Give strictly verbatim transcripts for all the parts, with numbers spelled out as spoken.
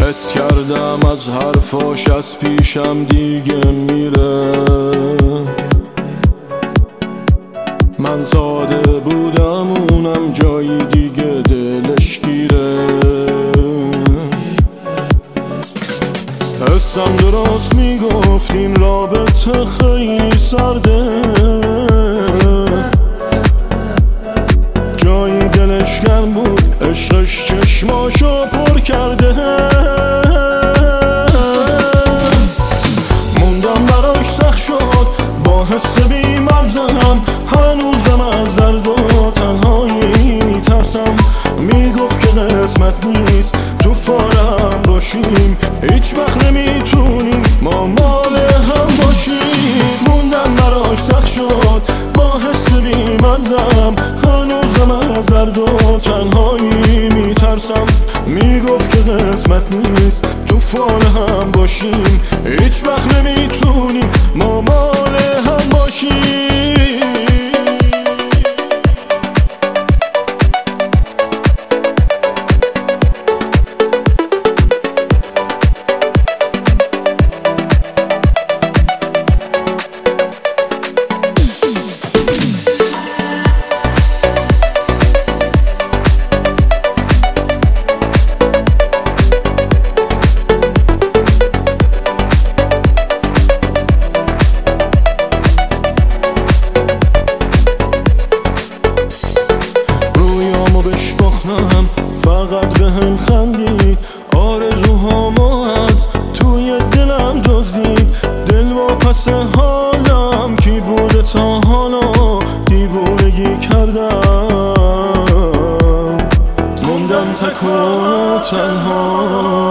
حس کردم از حرفاش از پیشم دیگه میره. من ساده بودم اونم جایی دیگه دلش گیره. حسم درست میگفت این رابطه خیلی سرده، جایی دلش گرم بود عشقش چشماشو پر کرده. موندم براش سخت شد با حس بی‌مغزم، هنوزم از درد و تنهایی میترسم. میگفت که قسمت نیست تو فارم باشیم، هیچ وقت نمیتونیم ما مال هم باشیم. موندم براش سخت شد با حس بی‌مغزم، هنوزم از درد و تنهایی میترسم. میگفت که قسمت نیست تو فال هم باشیم، هیچ وقت نمیتونیم ما مال هم باشیم. بشباختم فقط به هم خندید، آرزوهامو از توی دلم دزدید. دل و پس حالم کی بوده تا حالا دیوونگی کردم. موندم تک و تنها،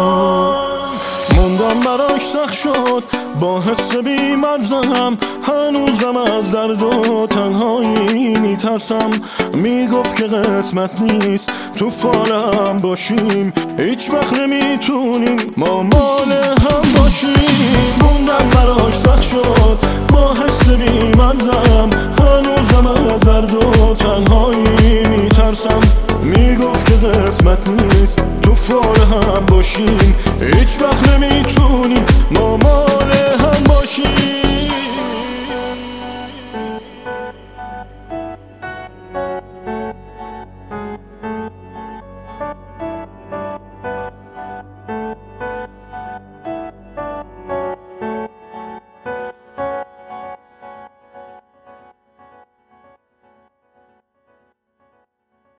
موندم براش سخت شد با حس بی‌مغزم، هنوزم از درد و تنهایی میترسم. میگفت که قسمت نیست تو فالم باشیم، هیچ وقت نمیتونیم ما مال هم باشیم. موندم براش سخت شد با حس بی‌مغزم، هنوزم از درد و تنهایی میترسم. میگفت که قسمت نیست تو فال هم باشیم، هیچ وقت نمیتونیم ما مال